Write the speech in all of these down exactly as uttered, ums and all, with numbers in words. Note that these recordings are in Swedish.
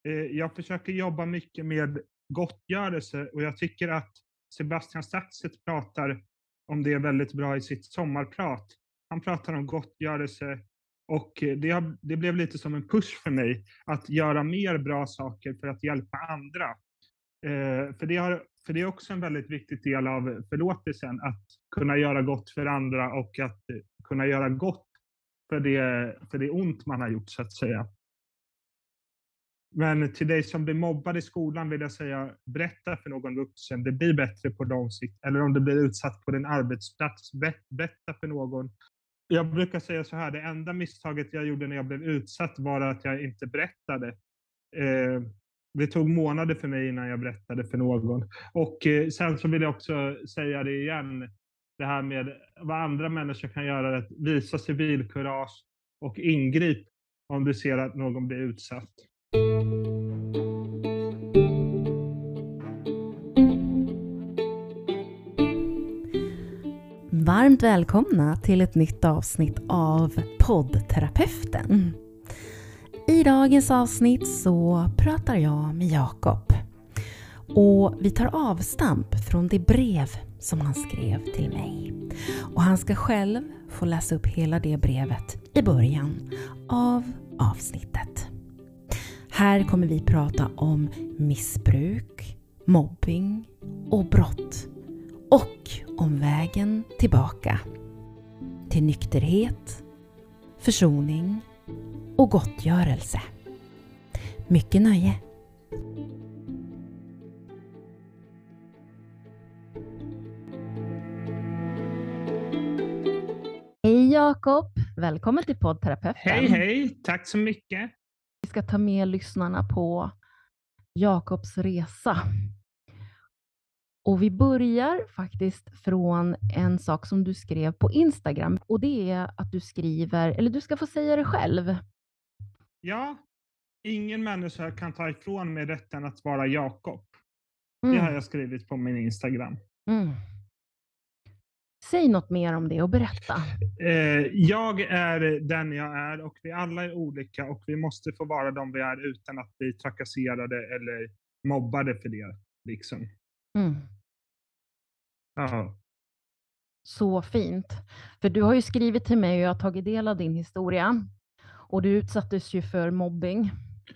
Eh, jag försöker jobba mycket med gottgörelse och jag tycker att Sebastian Staxet pratar om det väldigt bra i sitt sommarprat. Han pratar om gottgörelse och eh, det, har, det blev lite som en push för mig att göra mer bra saker för att hjälpa andra. Eh, för, det har, för det är också en väldigt viktig del av förlåtelsen, att kunna göra gott för andra och att eh, kunna göra gott för det, för det ont man har gjort, så att säga. Men till dig som blir mobbad i skolan vill jag säga, berätta för någon vuxen. Det blir bättre på lång sikt. Eller om du blir utsatt på din arbetsplats, berätta för någon. Jag brukar säga så här, det enda misstaget jag gjorde när jag blev utsatt var att jag inte berättade. Eh, det tog månader för mig innan jag berättade för någon. Och eh, sen så vill jag också säga det igen, det här med vad andra människor kan göra, att visa civilkurage och ingrip om du ser att någon blir utsatt. Varmt välkomna till ett nytt avsnitt av Poddterapeuten. I dagens avsnitt så pratar jag med Jakob. Och vi tar avstamp från det brev som han skrev till mig. Och han ska själv få läsa upp hela det brevet i början av avsnittet. Här kommer vi prata om missbruk, mobbing och brott. Och om vägen tillbaka till nykterhet, försoning och gottgörelse. Mycket nöje! Hej Jakob, välkommen till Poddterapeuten. Hej hej, tack så mycket. Vi ska ta med lyssnarna på Jakobs resa. Och vi börjar faktiskt från en sak som du skrev på Instagram. Och det är att du skriver, eller du ska få säga det själv. Ja, ingen människa kan ta ifrån mig rätten att vara Jakob. Mm. Det har jag skrivit på min Instagram. Mm. Säg något mer om det och berätta. Eh, jag är den jag är och vi alla är olika och vi måste få vara de vi är utan att bli trakasserade eller mobbade för det. Liksom. Mm. Ja. Så fint. För du har ju skrivit till mig och jag har tagit del av din historia. Och du utsattes ju för mobbing.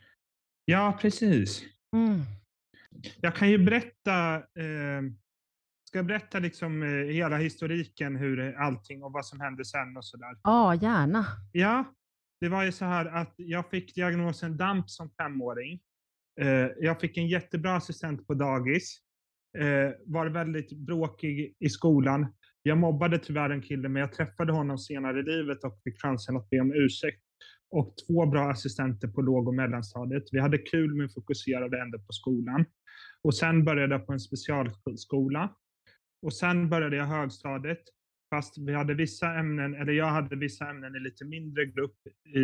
Ja, precis. Mm. Jag kan ju berätta, eh, ska jag berätta liksom eh, hela historiken, hur allting och vad som hände sen och sådär? Ja, gärna. Ja, det var ju så här att jag fick diagnosen DAMP som femåring. Eh, jag fick en jättebra assistent på dagis. Eh, var väldigt bråkig i skolan. Jag mobbade tyvärr en kille, men jag träffade honom senare i livet och fick chansen att be om ursäkt. Och två bra assistenter på låg- och mellanstadiet. Vi hade kul men fokuserade ändå på skolan. Och sen började jag på en specialskola. Och sen började jag högstadiet. Fast vi hade vissa ämnen, eller jag hade vissa ämnen i lite mindre grupp i,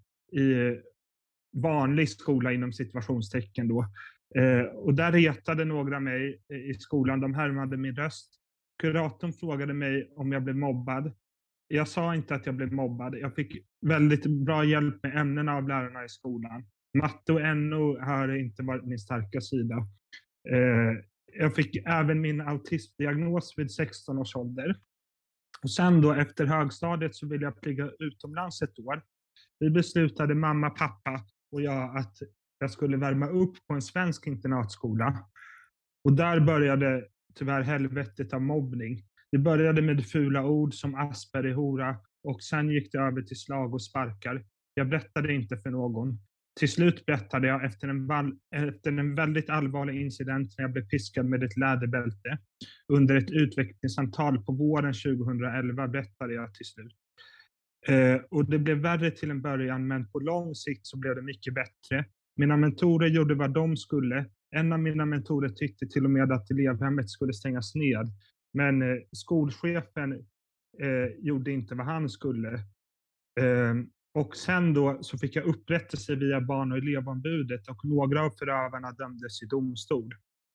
i vanlig skola inom situationstecken då. Eh, och där retade några mig i skolan. De härmade min röst. Kuratorn frågade mig om jag blev mobbad. Jag sa inte att jag blev mobbad. Jag fick väldigt bra hjälp med ämnena av lärarna i skolan. Matte och N O har inte varit min starka sida. Eh, jag fick även min autismdiagnos vid sexton års ålder. Och sen då efter högstadiet så ville jag plugga utomlands ett år. Vi beslutade, mamma, pappa och jag, att jag skulle värma upp på en svensk internatskola. Och där började tyvärr helvetet av mobbning. Det började med fula ord som asper i hora och sen gick det över till slag och sparkar. Jag berättade inte för någon. Till slut berättade jag efter en, efter en väldigt allvarlig incident när jag blev piskad med ett läderbälte. Under ett utvecklingssamtal på våren tjugohundraelva berättade jag till slut. Eh, och det blev värre till en början, men på lång sikt så blev det mycket bättre. Mina mentorer gjorde vad de skulle. En av mina mentorer tyckte till och med att elevhemmet skulle stängas ned. Men eh, skolchefen eh, gjorde inte vad han skulle. Eh, och sen då så fick jag upprättelse via barn- och elevombudet och några av förövarna dömdes i domstol.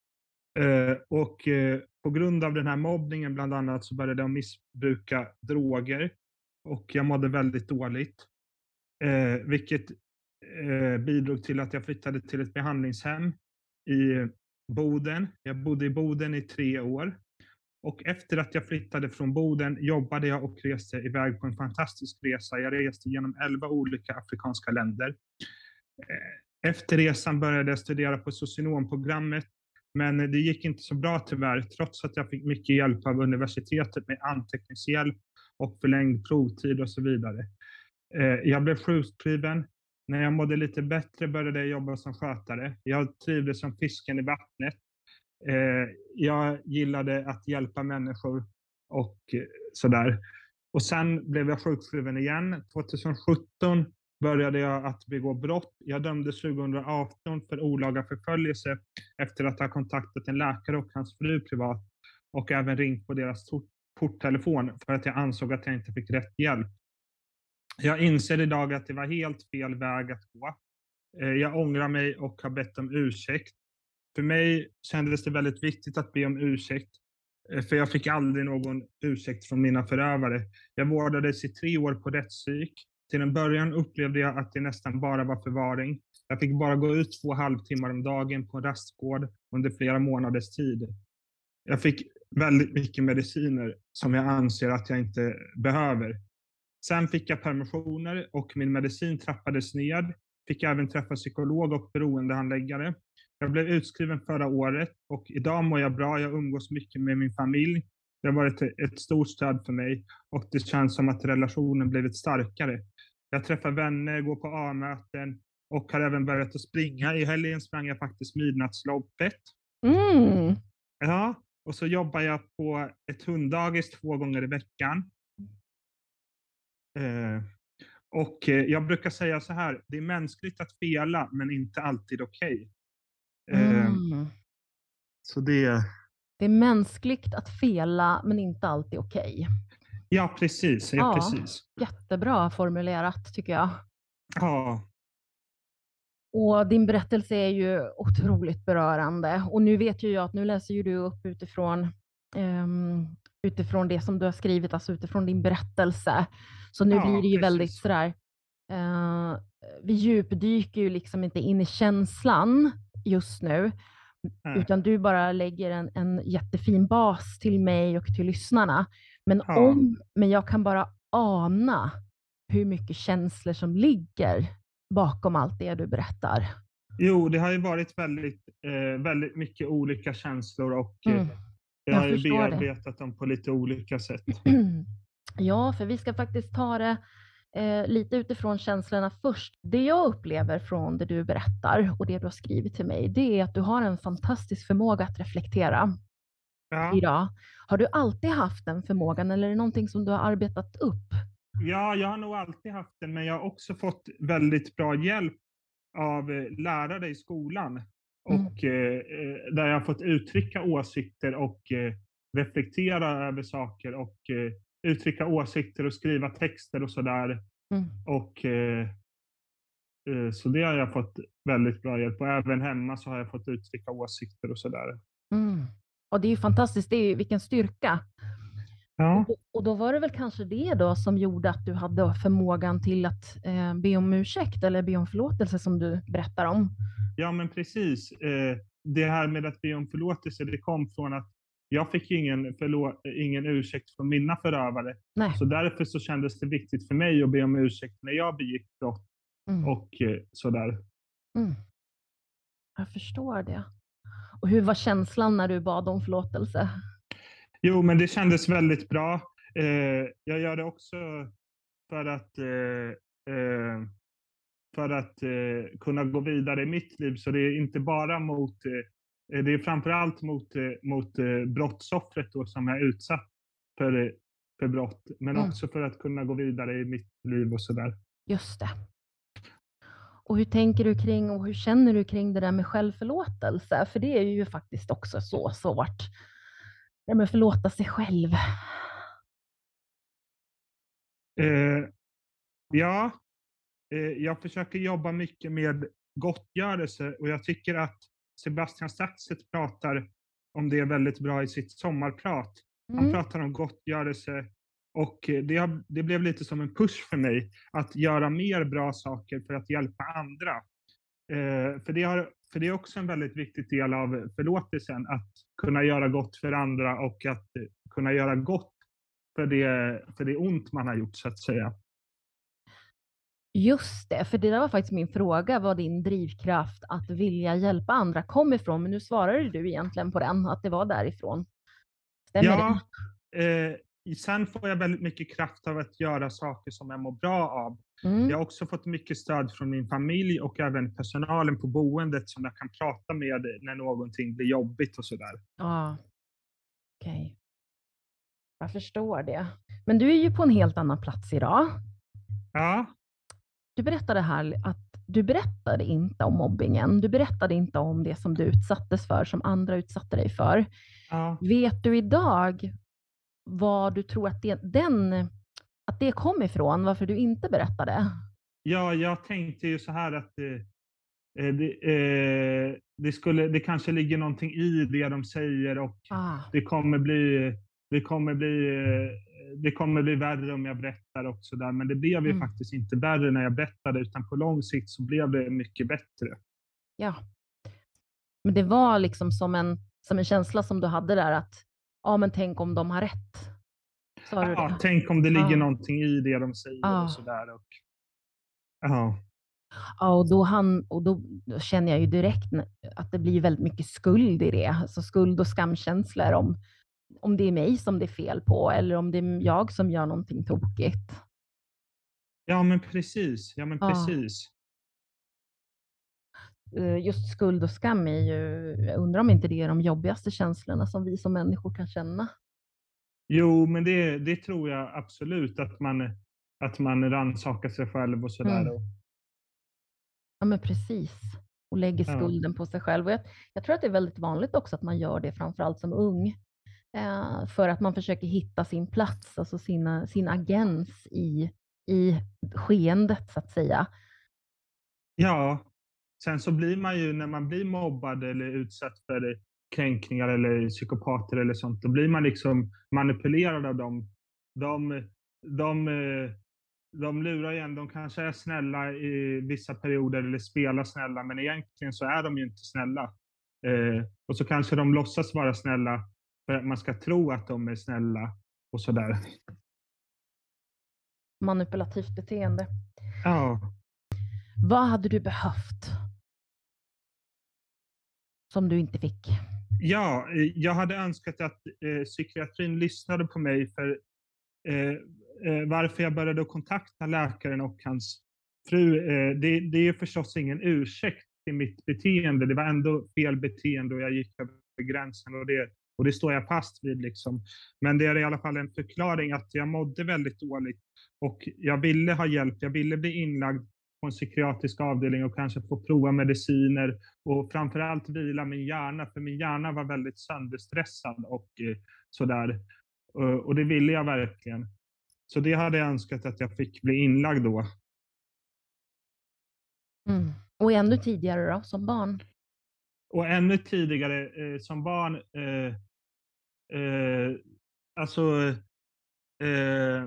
Eh, och eh, på grund av den här mobbningen bland annat så började jag missbruka droger och jag mådde väldigt dåligt. Eh, vilket eh, bidrog till att jag flyttade till ett behandlingshem i Boden. Jag bodde i Boden i tre år. Och efter att jag flyttade från Boden jobbade jag och reste iväg på en fantastisk resa. Jag reste genom elva olika afrikanska länder. Efter resan började jag studera på socionomprogrammet, men det gick inte så bra tyvärr, trots att jag fick mycket hjälp av universitetet med anteckningshjälp och förlängd provtid och så vidare. Jag blev sjukskriven. När jag mådde lite bättre började jag jobba som skötare. Jag trivdes som fisken i vattnet. Jag gillade att hjälpa människor och sådär. Och sen blev jag sjukskriven igen. tjugohundrasjutton började jag att begå brott. Jag dömdes tjugohundraarton för olaga förföljelse efter att ha kontaktat en läkare och hans fru privat och även ringt på deras porttelefon för att jag ansåg att jag inte fick rätt hjälp. Jag inser idag att det var helt fel väg att gå. Jag ångrar mig och har bett om ursäkt. För mig kändes det väldigt viktigt att be om ursäkt, för jag fick aldrig någon ursäkt från mina förövare. Jag vårdades i tre år på rättspsyk. Till en början upplevde jag att det nästan bara var förvaring. Jag fick bara gå ut två halvtimmar om dagen på en rastgård under flera månaders tid. Jag fick väldigt mycket mediciner som jag anser att jag inte behöver. Sen fick jag permissioner och min medicin trappades ned. Fick även träffa psykolog och beroendehandläggare. Jag blev utskriven förra året och idag mår jag bra. Jag umgås mycket med min familj. Det har varit ett stort stöd för mig och det känns som att relationen blivit starkare. Jag träffar vänner, går på A-möten och har även börjat att springa. I helgen sprang jag faktiskt midnattsloppet. Mm. Ja, och så jobbar jag på ett hunddagis två gånger i veckan. Eh, och jag brukar säga så här, det är mänskligt att fela men inte alltid okej. Okay. Eh, mm. Så det... Det är mänskligt att fela men inte alltid okej. Okay. Ja, precis. Ja, ja, precis. Jättebra formulerat tycker jag. Ja. Och din berättelse är ju otroligt berörande. Och nu vet ju jag att nu läser ju du upp utifrån, um, utifrån det som du har skrivit, alltså utifrån din berättelse. Så nu ja, blir det ju precis. väldigt sådär, uh, vi djupdyker ju liksom inte in i känslan just nu. Nej. Utan du bara lägger en, en jättefin bas till mig och till lyssnarna. Men, ja. om, men jag kan bara ana hur mycket känslor som ligger bakom allt det du berättar. Jo, det har ju varit väldigt, eh, väldigt mycket olika känslor och mm. jag, jag har ju bearbetat det. dem på lite olika sätt. Ja, för vi ska faktiskt ta det eh, lite utifrån känslorna först. Det jag upplever från det du berättar och det du har skrivit till mig, det är att du har en fantastisk förmåga att reflektera. Ja. Idag. Har du alltid haft den förmågan eller är det någonting som du har arbetat upp? Ja, jag har nog alltid haft den, men jag har också fått väldigt bra hjälp av lärare i skolan. Mm. Och eh, där jag har fått uttrycka åsikter och eh, reflektera över saker och eh, uttrycka åsikter och skriva texter och sådär. Mm. Och eh, eh, så det har jag fått väldigt bra hjälp. Och även hemma så har jag fått uttrycka åsikter och sådär. Mm. Och det är ju fantastiskt, det är ju vilken styrka. Ja. Och, och då var det väl kanske det då som gjorde att du hade förmågan till att eh, be om ursäkt eller be om förlåtelse som du berättar om. Ja, men precis. Eh, det här med att be om förlåtelse, det kom från att jag fick ingen, förlå- ingen ursäkt från mina förövare. Nej. Så därför så kändes det viktigt för mig att be om ursäkt när jag begick brott mm. och eh, sådär. Mm. Jag förstår det. Och hur var känslan när du bad om förlåtelse? Jo, men det kändes väldigt bra. Eh, jag gör det också för att, eh, eh, för att eh, kunna gå vidare i mitt liv. Så det är inte bara mot, eh, det är framförallt mot, eh, mot eh, brottsoffret då, som är utsatt för, för brott. Men mm. också för att kunna gå vidare i mitt liv och sådär. Just det. Och hur tänker du kring och hur känner du kring det där med självförlåtelse? För det är ju faktiskt också så svårt. Det med att förlåta sig själv. Eh, ja, eh, jag försöker jobba mycket med gottgörelse och jag tycker att Sebastian Staxet pratar om det väldigt bra i sitt sommarprat. Mm. Han pratar om gottgörelse och det, har, det blev lite som en push för mig att göra mer bra saker för att hjälpa andra. Eh, för, det har, för det är också en väldigt viktig del av förlåtelsen, att kunna göra gott för andra och att kunna göra gott för det, för det ont man har gjort, så att säga. Just det, för det där var faktiskt min fråga, vad din drivkraft att vilja hjälpa andra kom ifrån. Men nu svarade du egentligen på den, att det var därifrån. Stämmer Ja, det? eh, sen får jag väldigt mycket kraft av att göra saker som jag mår bra av. Mm. Jag har också fått mycket stöd från min familj och även personalen på boendet som jag kan prata med när någonting blir jobbigt och sådär. Ja, okej. Okay. Jag förstår det. Men du är ju på en helt annan plats idag. Ja. Du berättade här att du berättade inte om mobbingen. Du berättade inte om det som du utsattes för, som andra utsatte dig för. Ja. Vet du idag vad du tror att det, den, att det kom ifrån? Varför du inte berättade? Ja, jag tänkte ju så här att eh, det, eh, det, skulle, det kanske ligger någonting i det de säger och Ah. det kommer bli... Det kommer, bli, det kommer bli värre om jag berättar och så där. Men det blev ju mm. faktiskt inte värre när jag berättade, utan på lång sikt så blev det mycket bättre. Ja. Men det var liksom som en, som en känsla som du hade där att, ja men tänk om de har rätt. Sa du ja, det? tänk om det ligger ah. någonting i det de säger ah. och så där. Och, ja. Ja, och då, han, och då känner jag ju direkt att det blir väldigt mycket skuld i det. Alltså skuld och skamkänslor om om det är mig som det är fel på eller om det är jag som gör någonting tokigt. Ja, men precis. Ja, men precis. Ja. Just skuld och skam är ju, jag undrar om inte det är de jobbigaste känslorna som vi som människor kan känna. Jo, men det, det tror jag absolut, att man, att man rannsakar sig själv och sådär. Mm. Ja, men precis. Och lägger skulden ja. på sig själv. Och jag, jag tror att det är väldigt vanligt också att man gör det, framförallt som ung. För att man försöker hitta sin plats, alltså sina, sin agens i, i skeendet så att säga. Ja, sen så blir man ju, när man blir mobbad eller utsatt för kränkningar eller psykopater eller sånt, då blir man liksom manipulerad av dem. De, de, de lurar igen, de kanske är snälla i vissa perioder eller spelar snälla, men egentligen så är de ju inte snälla. Eh, och så kanske de låtsas vara snälla för att man ska tro att de är snälla och sådär. Manipulativt beteende. Ja. Vad hade du behövt som du inte fick? Ja, jag hade önskat att eh, psykiatrin lyssnade på mig, för eh, eh, varför jag började kontakta läkaren och hans fru. Eh, det, det är förstås ingen ursäkt till mitt beteende. Det var ändå fel beteende och jag gick över gränsen och det Och det står jag fast vid. Liksom. Men det är i alla fall en förklaring att jag mådde väldigt dåligt. Och jag ville ha hjälp. Jag ville bli inlagd på en psykiatrisk avdelning och kanske få prova mediciner. Och framförallt vila min hjärna. För min hjärna var väldigt sönderstressad och eh, sådär. Och, och det ville jag verkligen. Så det hade jag önskat att jag fick bli inlagd då. Mm. Och ännu tidigare då, som barn? Och ännu tidigare eh, som barn... Eh, Eh, alltså, eh,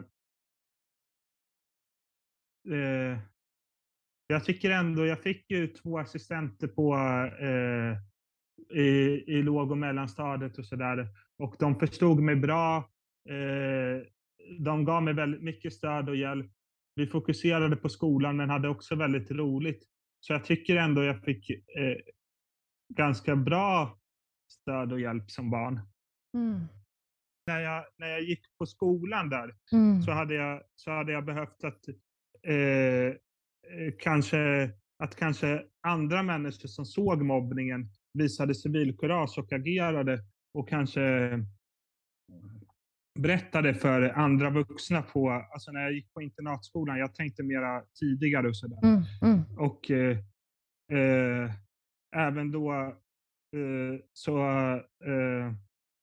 eh, jag tycker ändå, jag fick ju två assistenter på eh, i, i låg- och mellanstadiet och sådär. Och de förstod mig bra. Eh, de gav mig väldigt mycket stöd och hjälp. Vi fokuserade på skolan men hade också väldigt roligt. Så jag tycker ändå jag fick eh, ganska bra stöd och hjälp som barn. Mm. När jag, när jag gick på skolan där mm. så, hade jag, så hade jag behövt att eh, kanske, att kanske andra människor som såg mobbningen visade civilkurage och agerade och kanske berättade för andra vuxna på, alltså när jag gick på internatskolan, jag tänkte mera tidigare och sådär. Mm. Mm. Och eh, eh, även då eh, så eh,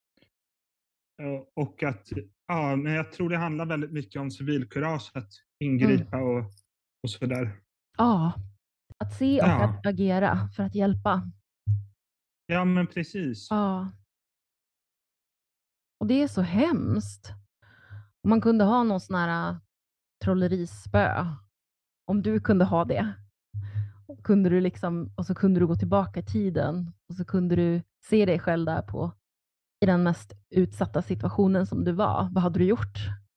och att, ja, men jag tror det handlar väldigt mycket om civilkurage, att ingripa mm. och, och sådär. Ja, att se och ja. att agera för att hjälpa. Ja, men precis. Ja. Och det är så hemskt. Om man kunde ha någon sån här trollerispö, om du kunde ha det, kunde du liksom, och så kunde du gå tillbaka i tiden och så kunde du se dig själv där på i den mest utsatta situationen som du var. Vad hade du gjort?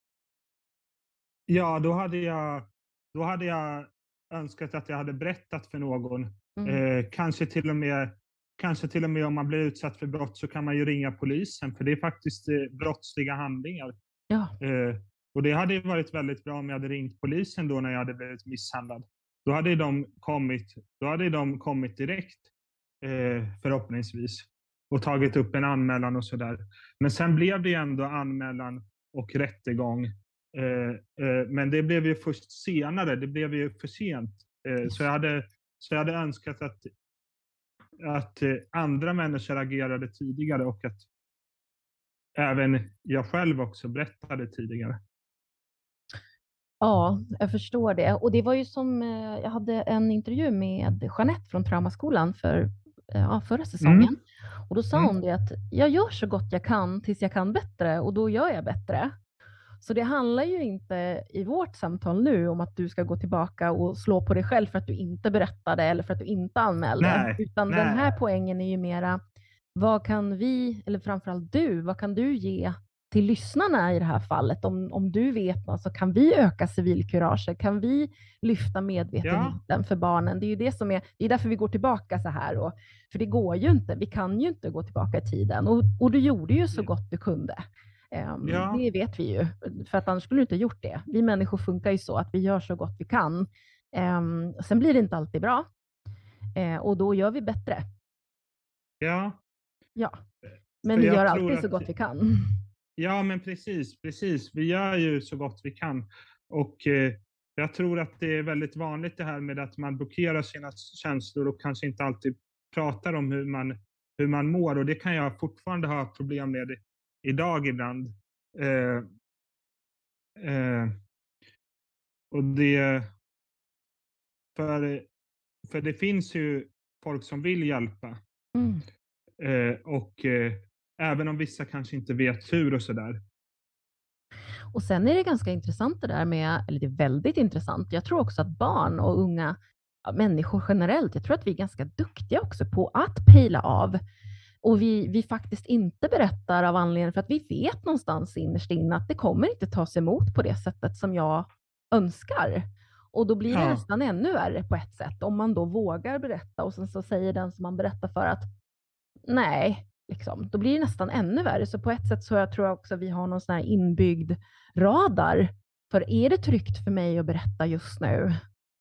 Ja, då hade jag, då hade jag önskat att jag hade berättat för någon. Mm. Eh, kanske till och med, kanske till och med om man blir utsatt för brott så kan man ju ringa polisen, för det är faktiskt eh, brottsliga handlingar. Ja. Eh, och det hade ju varit väldigt bra om jag hade ringt polisen då när jag hade blivit misshandlad. Då hade de kommit, då hade de kommit direkt, eh, förhoppningsvis, och tagit upp en anmälan och sådär. Men sen blev det ju ändå anmälan och rättegång. Eh, eh, men det blev ju först senare, det blev ju för sent. Eh, så, jag hade, så jag hade önskat att, att eh, andra människor agerade tidigare och att även jag själv också berättade tidigare. Ja, jag förstår det. Och det var ju som, eh, jag hade en intervju med Jeanette från Traumaskolan för eh, ja, förra säsongen. Mm. Och då sa Mm. hon det att jag gör så gott jag kan tills jag kan bättre och då gör jag bättre. Så det handlar ju inte i vårt samtal nu om att du ska gå tillbaka och slå på dig själv för att du inte berättade eller för att du inte anmälde. Nej, Utan nej. den här poängen är ju mera, vad kan vi, eller framförallt du, vad kan du ge till lyssnarna i det här fallet? Om, om du vet något så kan vi öka civilkuraget, kan vi lyfta medvetenheten Ja. för barnen. Det är ju det som är, det är därför vi går tillbaka så här. Och, för det går ju inte, vi kan ju inte gå tillbaka i tiden. Och, och du gjorde ju så gott du kunde. Um, Ja. Det vet vi ju, för att annars skulle du inte ha gjort det. Vi människor funkar ju så att vi gör så gott vi kan. Um, sen blir det inte alltid bra. Uh, och då gör vi bättre. Ja. Ja, men För vi jag gör tror alltid så att- gott vi kan. Ja, men precis, precis. Vi gör ju så gott vi kan. Och eh, jag tror att det är väldigt vanligt det här med att man blockerar sina känslor och kanske inte alltid pratar om hur man, hur man mår. Och det kan jag fortfarande ha problem med idag ibland. Eh, eh, och det... För, för det finns ju folk som vill hjälpa. Mm. Eh, och eh, även om vissa kanske inte vet hur och sådär. Och sen är det ganska intressant det där med, eller det är väldigt intressant. Jag tror också att barn och unga ja, människor generellt, jag tror att vi är ganska duktiga också på att pejla av. Och vi, vi faktiskt inte berättar av anledning för att vi vet någonstans innerst inne att det kommer inte tas emot på det sättet som jag önskar. Och då blir det Ja. nästan ännu värre på ett sätt om man då vågar berätta och sen så säger den som man berättar för att nej, liksom, då blir det nästan ännu värre. Så på ett sätt så jag tror jag också att vi har någon sån här inbyggd radar. För är det tryggt för mig att berätta just nu?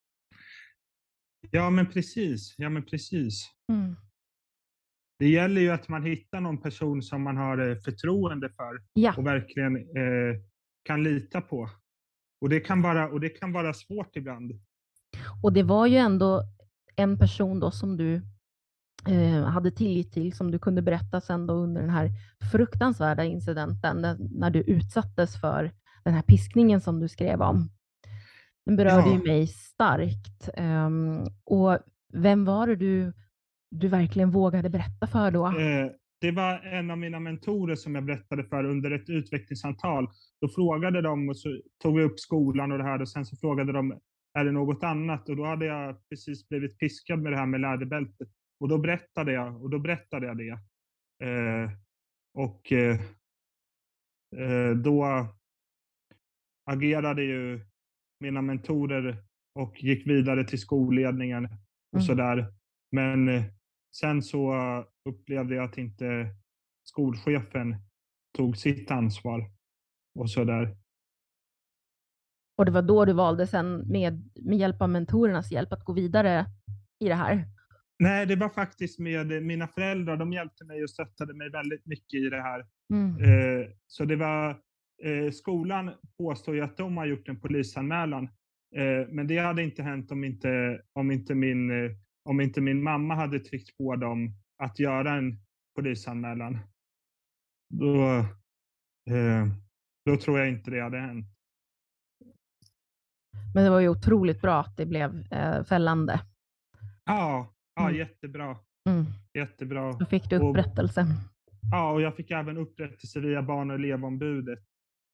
Ja, men precis. Ja, men precis. Mm. Det gäller ju att man hittar någon person som man har eh, förtroende för Ja. och verkligen eh, kan lita på. Och det kan vara, och det kan vara svårt ibland. Och det var ju ändå en person då som du eh, hade tillit till, som du kunde berätta sen då under den här fruktansvärda incidenten när, när du utsattes för den här piskningen som du skrev om. Den berörde Ja. ju mig starkt. Um, och vem var det du, du verkligen vågade berätta för då? Eh, det var en av mina mentorer som jag berättade för under ett utvecklingssamtal. Då frågade de och så tog vi upp skolan och det här och sen så frågade de, är det något annat? Och då hade jag precis blivit piskad med det här med läderbältet. Och då berättade jag, och då berättade jag det. Eh, och eh, eh, då agerade ju mina mentorer och gick vidare till skolledningen och Mm. sådär. Men eh, sen så upplevde jag att inte skolchefen tog sitt ansvar och sådär. Och det var då du valde sen med, med hjälp av mentorernas hjälp att gå vidare i det här? Nej, det var faktiskt med mina föräldrar. De hjälpte mig och stöttade mig väldigt mycket i det här. Mm. Eh, så det var, eh, skolan påstår ju att de har gjort en polisanmälan. Eh, men det hade inte hänt om inte, om inte min, eh, om inte min mamma hade tryckt på dem att göra en polisanmälan. Då, eh, då tror jag inte det hade hänt. Men det var ju otroligt bra att det blev eh, fällande. Ja, ja Mm. jättebra. Mm. Jättebra. Då fick du Och- upprättelse. Ja, och jag fick även upprättelse via barn- och elevombudet.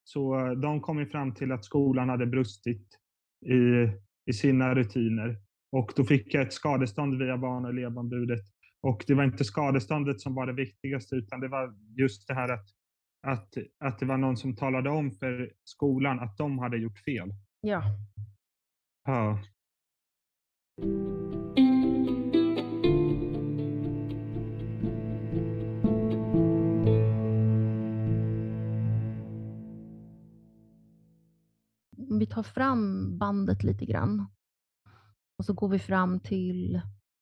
Så de kom ju fram till att skolan hade brustit i, i sina rutiner. Och då fick jag ett skadestånd via barn- och elevombudet. Och det var inte skadeståndet som var det viktigaste, utan det var just det här att, att, att det var någon som talade om för skolan att de hade gjort fel. Ja. Ja. Vi tar fram bandet lite grann. Och så går vi fram till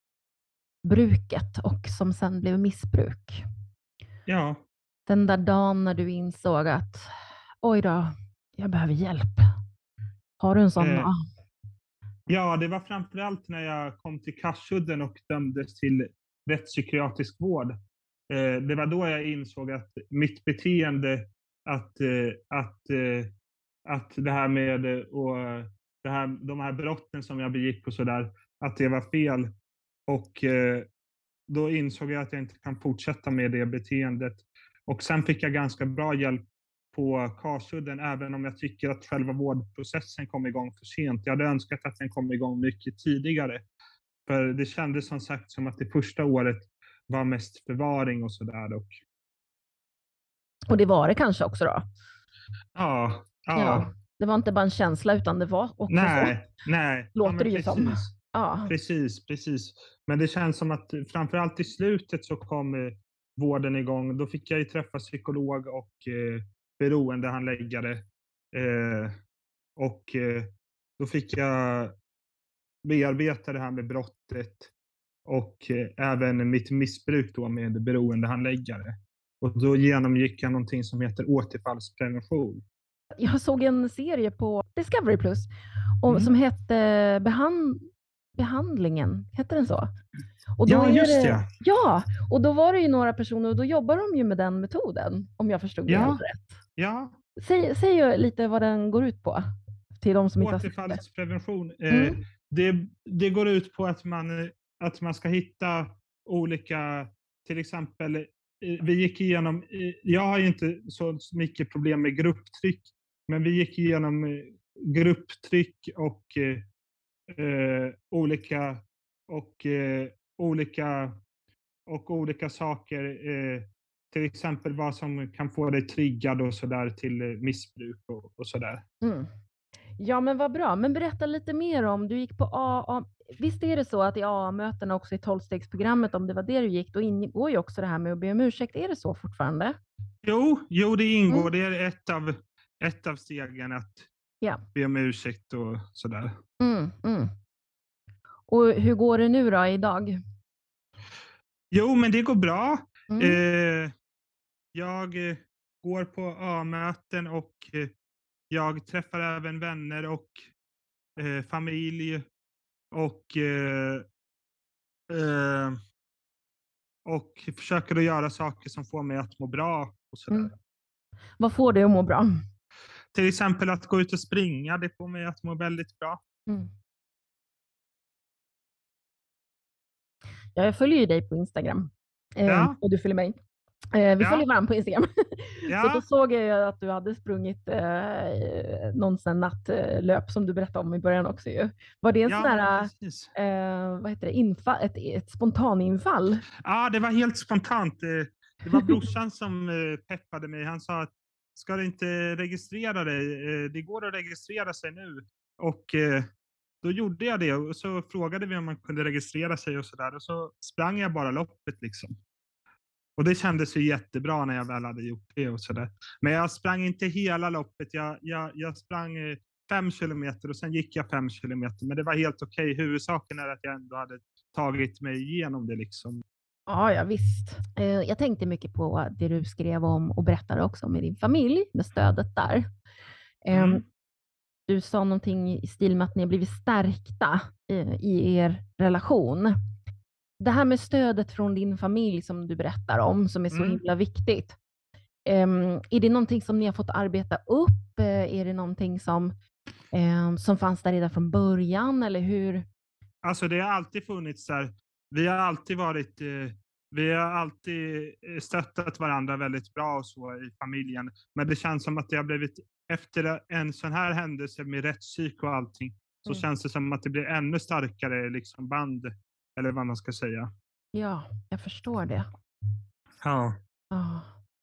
bruket och som sen blev missbruk. Ja. Den där dagen när du insåg att oj då, jag behöver hjälp. Har du en sån Eh, dag? Ja, det var framförallt när jag kom till Karsudden och dömdes till rättspsykiatrisk vård. Eh, det var då jag insåg att mitt beteende, att, eh, att, eh, att det här med eh, och det här, de här brotten som jag begick och sådär, att det var fel. Och eh, då insåg jag att jag inte kan fortsätta med det beteendet. Och sen fick jag ganska bra hjälp på Karsudden, även om jag tycker att själva vårdprocessen kom igång för sent. Jag hade önskat att den kom igång mycket tidigare. För det kändes som sagt som att det första året var mest förvaring och sådär. Och, Och det var det kanske också då? ja, ja. Ja. Det var inte bara en känsla utan det var också nej, så. Nej, Låter ja, det ju precis. som. Ja. Precis, precis. Men det känns som att framförallt i slutet så kom eh, vården igång. Då fick jag ju träffa psykolog och eh, beroendehandläggare. Eh, och eh, då fick jag bearbeta det här med brottet och eh, även mitt missbruk då med beroendehandläggare. Och då genomgick jag någonting som heter återfallsprevention. Jag såg en serie på Discovery Plus och, Mm. som hette Behand Behandlingen. Hette den så? Och då Ja, är just det, det. Ja, och då var det ju några personer och då jobbar de ju med den metoden, om jag förstod Ja. det helt rätt. Ja, Säg, säg ju lite vad den går ut på till de som inte har sett det. återfallsprevention. Mm. Eh, det, det går ut på att man, att man ska hitta olika, till exempel, eh, vi gick igenom, eh, jag har ju inte så mycket problem med grupptryck, men vi gick igenom eh, grupptryck och eh, eh, olika och eh, olika och olika saker, eh, till exempel vad som kan få dig triggad och sådär till eh, missbruk och, och sådär. Mm. Ja, men vad bra. Men berätta lite mer om, du gick på A A. Visst är det så att i A A-mötena också i tolvstegsprogrammet, om det var det du gick, då ingår ju också det här med att be om ursäkt. Är det så fortfarande? Jo, jo det ingår. Mm. Det är ett av, ett av stegen att Ja. be om ursäkt och sådär. Mm, mm. Och hur går det nu då idag? Jo, men det går bra. Mm. Eh, jag eh, går på A-möten och eh, jag träffar även vänner och eh, familj och eh, eh, och försöker att göra saker som får mig att må bra och sådär. Mm. Vad får dig att må bra? Till exempel att gå ut och springa, det får mig att må väldigt bra. Mm. Jag följer ju dig på Instagram. Eh, Ja. Och du följer mig. Eh, vi Ja. följer varandra på Instagram. Ja. Så då såg jag ju att du hade sprungit eh, någon sån nattlöp som du berättade om i början också ju. Var det en Ja, sån där, precis. eh, vad heter det, infall, ett, ett spontaninfall? Ja, det var helt spontant. Eh, Det var brorsan som eh, peppade mig. Han sa att ska du inte registrera dig? Eh, Det går att registrera sig nu. Och eh, då gjorde jag det och så frågade vi om man kunde registrera sig och sådär. Och så sprang jag bara loppet liksom. Och det kändes ju jättebra när jag väl hade gjort det och sådär. Men jag sprang inte hela loppet. Jag, jag, jag sprang eh, fem kilometer och sen gick jag fem kilometer. Men det var helt okej. Huvudsaken är att jag ändå hade tagit mig igenom det liksom. Ja, ja visst. Eh, jag tänkte mycket på det du skrev om och berättade också med din familj, med stödet där. Eh, Mm. Du sa någonting i stil med att ni har blivit stärkta eh, i er relation. Det här med stödet från din familj som du berättar om, som är så Mm. himla viktigt. Um, är det någonting som ni har fått arbeta upp? Uh, är det någonting som, um, som fanns där redan från början? Eller hur? Alltså det har alltid funnits där. Vi har alltid varit, eh, vi har alltid stöttat varandra väldigt bra och så i familjen. Men det känns som att det har blivit efter en sån här händelse med rättspsyk och allting, så Mm. känns det som att det blir ännu starkare liksom band, eller vad man ska säga. Ja, jag förstår det. Ja. Ja.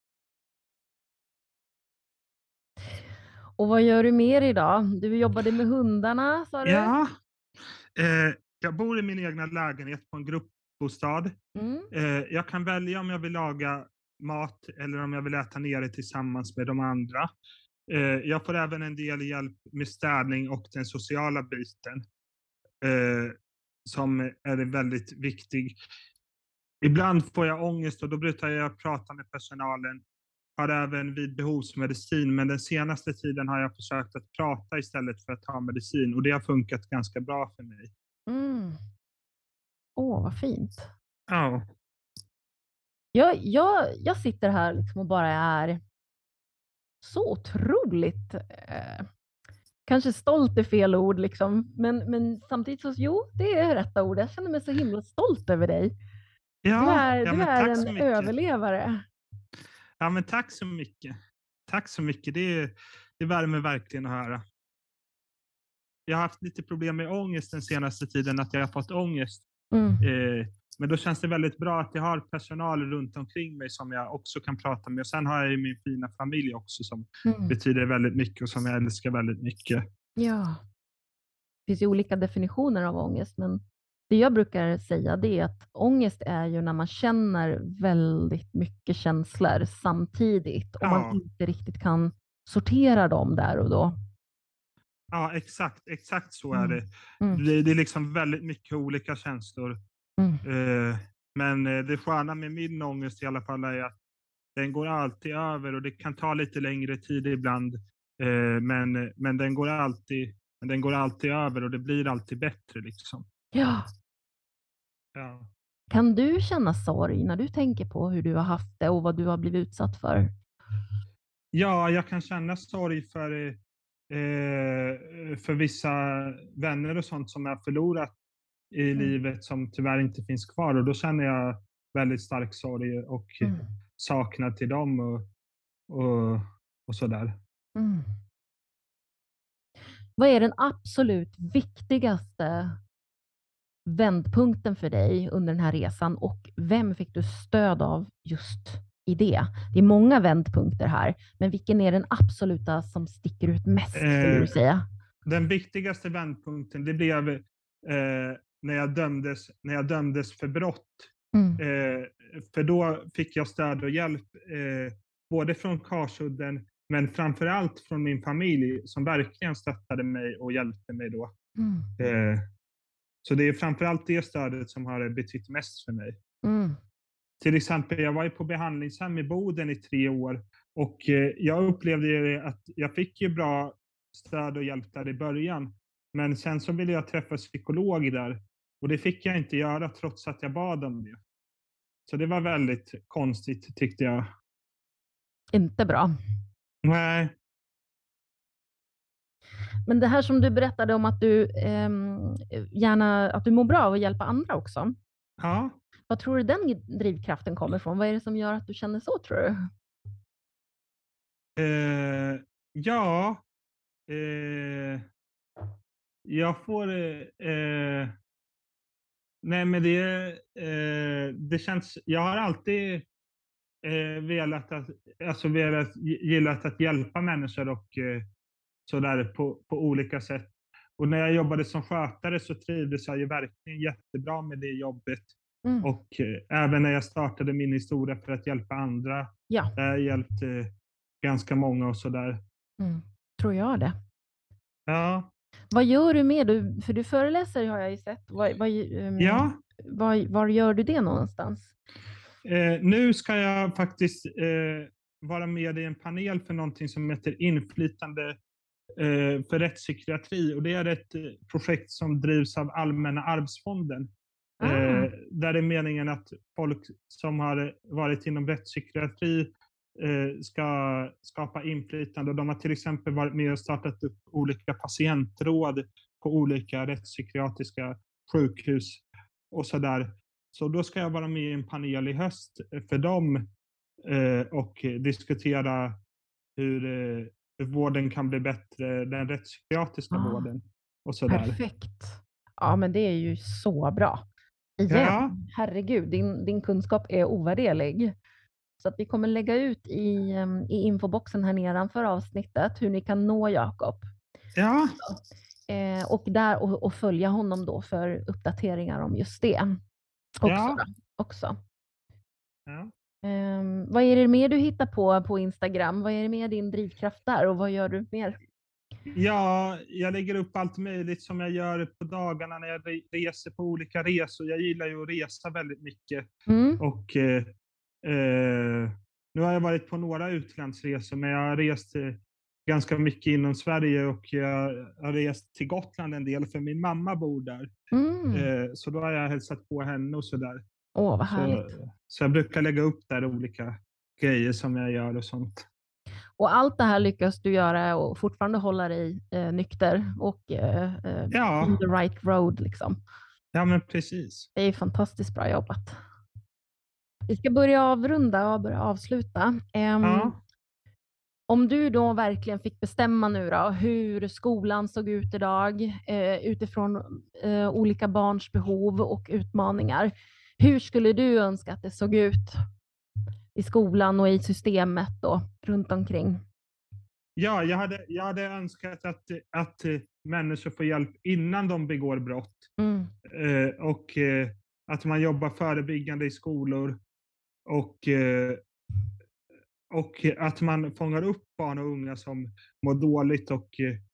Och vad gör du mer idag? Du jobbade med hundarna, sa du? Ja. Eh, jag bor i min egna lägenhet på en gruppbostad. Mm. Eh, jag kan välja om jag vill laga mat eller om jag vill äta nere tillsammans med de andra. Eh, jag får även en del hjälp med städning och den sociala biten, eh, som är väldigt viktig. Ibland får jag ångest och då brukar jag prata med personalen. Har även vid behovsmedicin, men den senaste tiden har jag försökt att prata istället för att ta medicin och det har funkat ganska bra för mig. Mm. Åh, vad fint. Ja. Jag, jag, jag sitter här liksom och bara är så otroligt, eh, kanske stolt är fel ord, liksom, men, men samtidigt så, jo, det är rätta ord. Jag känner mig så himla stolt över dig. Du Ja, är, ja du men är tack så en mycket. överlevare. Ja, men tack så mycket. Tack så mycket. Det, det värmer verkligen att höra. Jag har haft lite problem med ångest den senaste tiden, att jag har fått ångest. Mm. Eh, men då känns det väldigt bra att jag har personal runt omkring mig som jag också kan prata med. Och sen har jag ju min fina familj också som Mm. betyder väldigt mycket och som jag älskar väldigt mycket. Ja. Det finns ju olika definitioner av ångest, men det jag brukar säga det är att ångest är ju när man känner väldigt mycket känslor samtidigt och man Ja, inte riktigt kan sortera dem där och då. ja exakt, exakt så är Mm. det. Mm. det. Det är liksom väldigt mycket olika känslor. Mm. Eh, men eh, det sköna med min ångest i alla fall är att den går alltid över och det kan ta lite längre tid ibland. Eh, men, men, den går alltid, men den går alltid över och det blir alltid bättre. Liksom. Ja. Ja. Kan du känna sorg när du tänker på hur du har haft det och vad du har blivit utsatt för? ja, jag kan känna sorg för, eh, för vissa vänner och sånt som jag förlorat i Mm. livet som tyvärr inte finns kvar. Och då känner jag väldigt stark sorg och Mm. saknad till dem och, och, och sådär. Mm. Vad är den absolut viktigaste vändpunkten för dig under den här resan och vem fick du stöd av just i det? Det är många vändpunkter här, men vilken är den absoluta som sticker ut mest, skulle Eh, du säga? Den viktigaste vändpunkten, det blev eh, när, jag dömdes, när jag dömdes för brott. Mm. Eh, för då fick jag stöd och hjälp, eh, både från Karsudden, men framför allt från min familj som verkligen stöttade mig och hjälpte mig då. Mm. Eh, så det är framför allt det stödet som har betytt mest för mig. Mm. Till exempel, jag var ju på behandlingshem i Boden i tre år och eh, jag upplevde ju att jag fick ju bra stöd och hjälp där i början. Men sen så ville jag träffa psykolog där och det fick jag inte göra trots att jag bad om det. Så det var väldigt konstigt tyckte jag. Inte bra. Nej. Men det här som du berättade om att du ehm, gärna att du mår bra av att hjälpa andra också. Ja. Vad tror du den drivkraften kommer ifrån? Vad är det som gör att du känner så, tror du? Eh, ja. Eh, jag får... Eh, nej, men det... Eh, det känns... Jag har alltid eh, velat att... Alltså velat, gillat att hjälpa människor och eh, sådär på, på olika sätt. Och när jag jobbade som skötare så trivdes jag ju verkligen jättebra med det jobbet. Mm. Och eh, även när jag startade min historia för att hjälpa andra. Ja. Där jag hjälpte eh, ganska många och sådär. Mm. Tror jag det. Ja. Vad gör du med? Du, för du föreläser har jag ju sett. Vad, vad, um, Ja. Var, var gör du det någonstans? Eh, nu ska jag faktiskt eh, vara med i en panel för någonting som heter inflytande eh, för rättspsykiatri. Och det är ett eh, projekt som drivs av Allmänna arvsfonden. Ah. Eh, där är meningen att folk som har varit inom rättspsykiatri eh, ska skapa inflytande. Och de har till exempel varit med och startat upp olika patientråd på olika rättspsykiatriska sjukhus och sådär. Så då ska jag vara med i en panel i höst för dem eh, och diskutera hur, eh, vården kan bli bättre, den rättspsykiatriska Ah, vården och sådär. perfekt. Ja, men det är ju så bra. Igen, Ja, herregud, din, din kunskap är ovärderlig. Så att vi kommer lägga ut i, em, i infoboxen här nedanför avsnittet hur ni kan nå Jakob. ja, Eh, och där och, och följa honom då för uppdateringar om just det. Också. ja, Då, också. ja. Em, vad är det mer du hittar på på Instagram? Vad är det mer din drivkraft där och vad gör du mer? Ja, jag lägger upp allt möjligt som jag gör på dagarna när jag re- reser på olika resor. Jag gillar ju att resa väldigt mycket. Mm. Och eh, eh, nu har jag varit på några utlandsresor, men jag har rest eh, ganska mycket inom Sverige och jag har rest till Gotland en del, för min mamma bor där. Mm. Eh, så då har jag hälsat på henne och sådär. Åh, vad Så, härligt. så jag brukar lägga upp där olika grejer som jag gör och sånt. Och allt det här lyckas du göra och fortfarande hålla dig eh, nykter och eh, eh, Ja, on the right road liksom. ja men precis. Det är fantastiskt bra jobbat. Vi ska börja avrunda och börja avsluta. Em, Ja. Om du då verkligen fick bestämma nu då hur skolan såg ut idag eh, utifrån eh, olika barns behov och utmaningar. Hur skulle du önska att det såg ut i skolan och i systemet och runt omkring? Ja, jag hade, jag hade önskat att, att eh, människor får hjälp innan de begår brott. Mm. Eh, och eh, att man jobbar förebyggande i skolor. Och, eh, och att man fångar upp barn och unga som mår dåligt och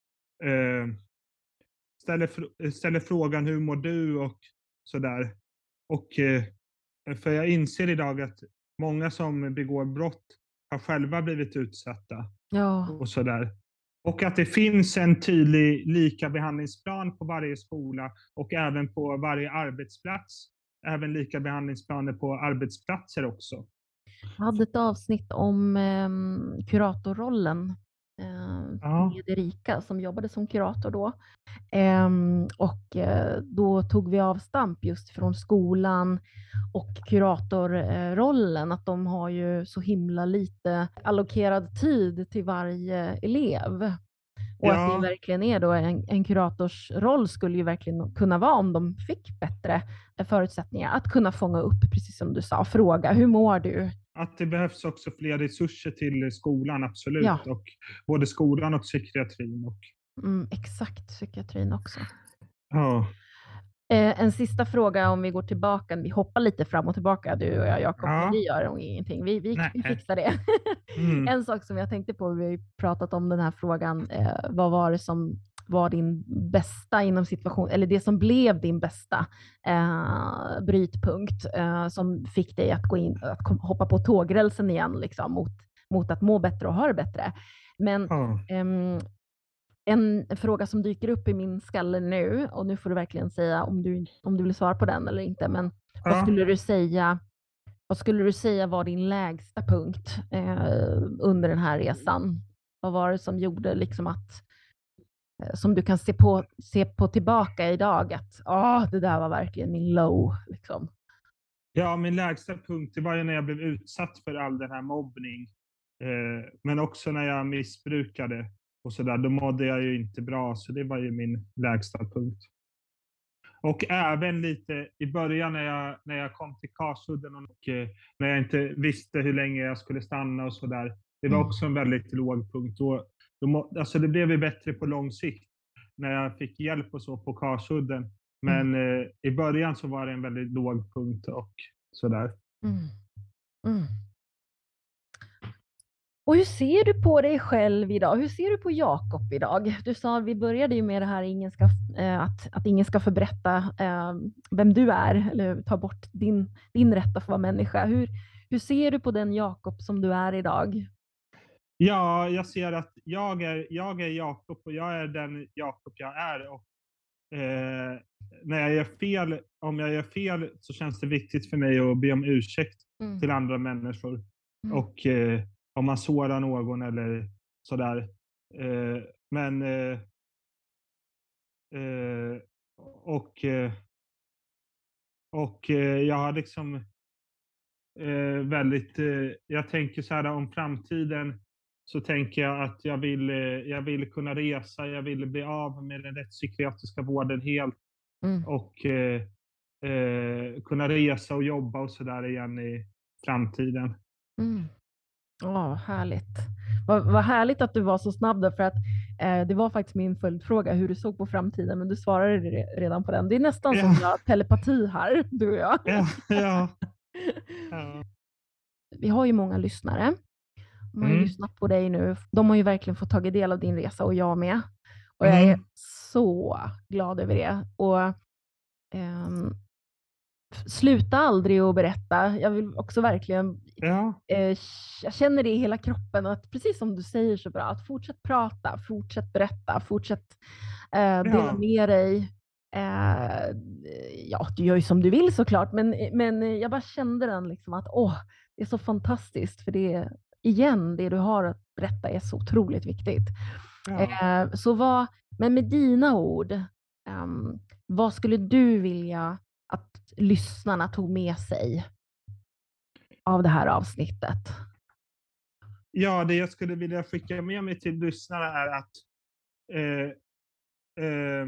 eh, ställer, fr- ställer frågan hur mår du och sådär. Och, eh, för jag inser idag att många som begår brott har själva blivit utsatta. Ja, Och sådär. Och att det finns en tydlig likabehandlingsplan på varje skola och även på varje arbetsplats. Även likabehandlingsplaner på arbetsplatser också. jag hade ett avsnitt om eh, kuratorrollen eh, Ja, med Erika som jobbade som kurator då. Ehm, och eh, då tog vi avstamp just från skolan och kuratorrollen, att de har ju så himla lite allokerad tid till varje elev. Och att det ja, verkligen är då en, en kurators roll skulle ju verkligen kunna vara, om de fick bättre eh, förutsättningar, att kunna fånga upp, precis som du sa, fråga hur mår du? att det behövs också fler resurser till skolan, absolut. Ja, Och både skolan och psykiatrin. Och, mm, exakt, psykiatrin också. ja, Eh, en sista fråga om vi går tillbaka. Vi hoppar lite fram och tillbaka du och jag, Jakob, men ja, det gör nog ingenting. Vi, vi, vi nej. fixar det. Mm, En sak som jag tänkte på, vi har ju pratat om den här frågan, eh, vad var det som var din bästa inom situation, eller det som blev din bästa eh, brytpunkt eh, som fick dig att gå in, att kom, hoppa på tågrälsen igen liksom, mot, mot att må bättre och ha det bättre. Men ja, ehm, en fråga som dyker upp i min skalle nu, och nu får du verkligen säga om du, om du vill svara på den eller inte, men vad ja. skulle du säga, vad skulle du säga var din lägsta punkt eh, under den här resan? Vad var det som gjorde liksom att, eh, som du kan se på, se på tillbaka idag, att ah, det där var verkligen min low. Liksom. Ja, min lägsta punkt det var ju när jag blev utsatt för all den här mobbning. Eh, men också när jag missbrukade och så där. Då mådde jag ju inte bra, så det var ju min lägsta punkt. Och även lite i början när jag, när jag kom till Karsudden och eh, när jag inte visste hur länge jag skulle stanna och så där. Det var Mm. också en väldigt låg punkt. Då, då må, alltså det blev ju bättre på lång sikt när jag fick hjälp och så på Karsudden. Men eh, i början så var det en väldigt låg punkt och så där. Mm. Mm. Och hur ser du på dig själv idag? Hur ser du på Jakob idag? Du sa, vi började ju med det här ingen ska, eh, att, att ingen ska få berätta eh, vem du är eller ta bort din, din rätt att få vara människa. Hur, hur ser du på den Jakob som du är idag? Ja, jag ser att jag är, jag är Jakob och jag är den Jakob jag är. Och, eh, när jag gör fel, om jag gör fel så känns det viktigt för mig att be om ursäkt Mm. till andra människor. Mm. Och eh, om man sårar någon eller sådär. Eh, men eh, eh, och eh, och eh, jag har liksom eh, väldigt, eh, jag tänker så här om framtiden så tänker jag att jag vill, jag vill kunna resa, jag vill bli av med den rättspsykiatriska vården helt Mm. och eh, eh, kunna resa och jobba och sådär igen i framtiden. Mm. Ja, härligt. Vad, vad härligt att du var så snabb där, för att eh, det var faktiskt min följdfråga hur du såg på framtiden, men du svarade re- redan på den. Det är nästan Ja. som vi har telepati här, du och jag. Ja, ja. Ja. Vi har ju många lyssnare. De har ju Mm. lyssnat på dig nu. De har ju verkligen fått ta del av din resa, och jag med. Och jag är Mm. så glad över det. Och ehm, sluta aldrig att berätta. Jag vill också verkligen, Ja. eh, jag känner det i hela kroppen, att precis som du säger så bra, att fortsätt prata, fortsätt berätta, fortsätt eh, dela Ja. med dig. Eh, ja, du gör ju som du vill såklart, men, men jag bara kände den liksom att åh, det är så fantastiskt, för det igen, det du har att berätta är så otroligt viktigt. Ja. Eh, så vad, men med dina ord, um, vad skulle du vilja att lyssnarna tog med sig av det här avsnittet? Ja, det jag skulle vilja skicka med mig till lyssnarna är att eh, eh,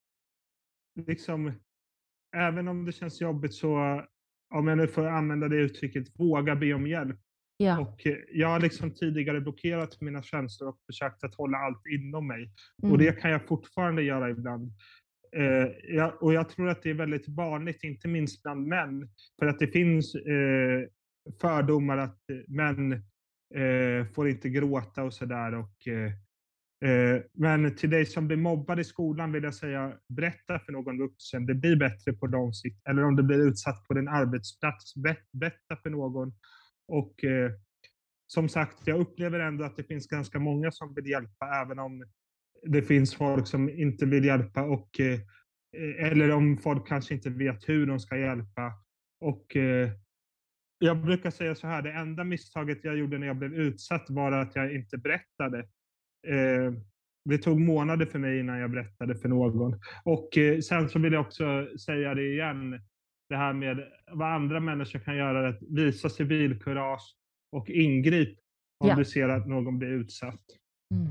liksom, även om det känns jobbigt, så om jag nu får använda det uttrycket, våga be om hjälp. Ja. Och eh, jag har liksom tidigare blockerat mina känslor och försökt att hålla allt inom mig. Mm. Och det kan jag fortfarande göra ibland. Eh, jag, och jag tror att det är väldigt vanligt, inte minst bland män, för att det finns eh, fördomar att män eh, får inte gråta och sådär. Och, eh, eh, men till dig som blir mobbad i skolan vill jag säga, berätta för någon vuxen. Det blir bättre på lång sikt. Eller om du blir utsatt på din arbetsplats, berätta för någon. Och eh, som sagt, jag upplever ändå att det finns ganska många som vill hjälpa, även om det finns folk som inte vill hjälpa, och, eh, eller om folk kanske inte vet hur de ska hjälpa. Och eh, jag brukar säga så här, det enda misstaget jag gjorde när jag blev utsatt var att jag inte berättade. Eh, det tog månader för mig innan jag berättade för någon. Och eh, sen så vill jag också säga det igen, det här med vad andra människor kan göra, att visa civilkurage och ingrip om Ja. du ser att någon blir utsatt. Mm.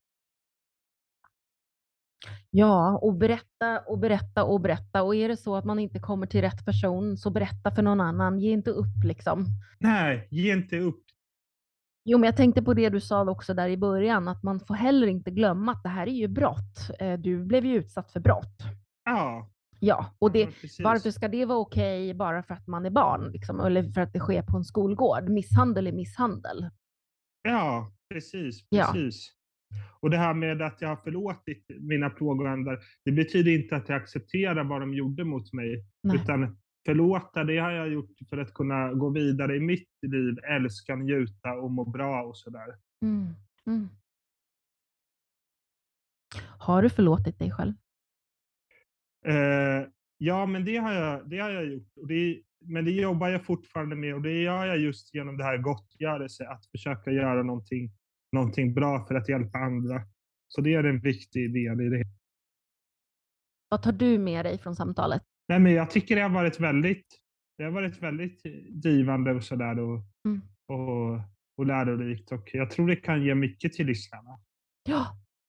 Ja, och berätta och berätta och berätta. Och är det så att man inte kommer till rätt person, så berätta för någon annan. Ge inte upp liksom. Nej, ge inte upp. Jo, men jag tänkte på det du sa också där i början, att man får heller inte glömma att det här är ju brott. Eh, Du blev ju utsatt för brott. Ja, Ja, och det, ja, precis. varför ska det vara okej bara för att man är barn? Liksom, eller för att det sker på en skolgård? Misshandel är misshandel. Ja, precis. Ja. precis. Och det här med att jag har förlåtit mina plågoändar, det betyder inte att jag accepterar vad de gjorde mot mig. Nej. Utan förlåta, det har jag gjort för att kunna gå vidare i mitt liv, älska, njuta och må bra och sådär. Mm. Mm. Har du förlåtit dig själv? Eh, ja, men det har jag, det har jag gjort. Och det, men det jobbar jag fortfarande med, och det gör jag just genom det här gottgörelse, att försöka göra någonting, någonting bra för att hjälpa andra. Så det är en viktig del i det. Vad tar du med dig från samtalet? Nej, men jag tycker det har varit väldigt, det har varit väldigt givande och sådär, och, Mm. och, och lärorikt. Och jag tror det kan ge mycket till lyssnarna. Ja.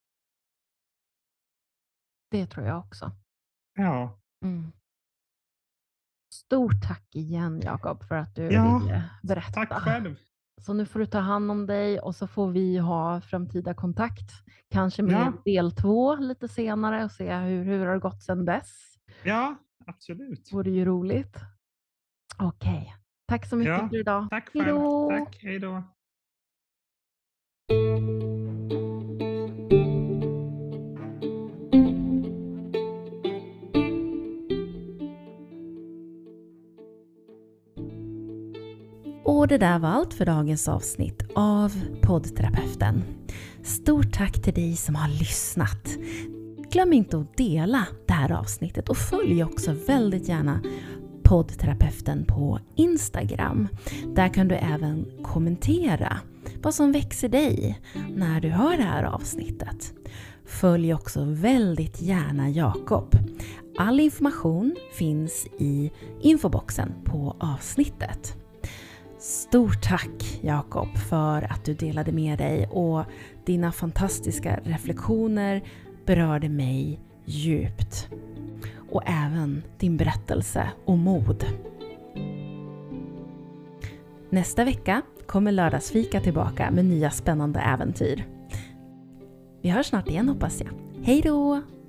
Det tror jag också. Ja. Mm. Stort tack igen, Jakob, för att du Ja, ville berätta. Tack själv. Så nu får du ta hand om dig, och så får vi ha framtida kontakt. Kanske med Ja. del två lite senare och se hur, hur det har gått sedan dess. Ja, absolut. Det vore ju roligt. Okej. Okay. Tack så mycket Ja, för idag. Tack själv. Hejdå. Tack, hej då. Och det där var allt för dagens avsnitt av Poddterapeuten. Stort tack till dig som har lyssnat. Glöm inte att dela det här avsnittet, och följ också väldigt gärna Poddterapeuten på Instagram. Där kan du även kommentera vad som växer dig när du hör det här avsnittet. Följ också väldigt gärna Jakob. All information finns i infoboxen på avsnittet. Stort tack Jakob för att du delade med dig, och dina fantastiska reflektioner berörde mig djupt. Och även din berättelse och mod. Nästa vecka kommer Lördagsfika tillbaka med nya spännande äventyr. Vi hörs snart igen hoppas jag. Hej då!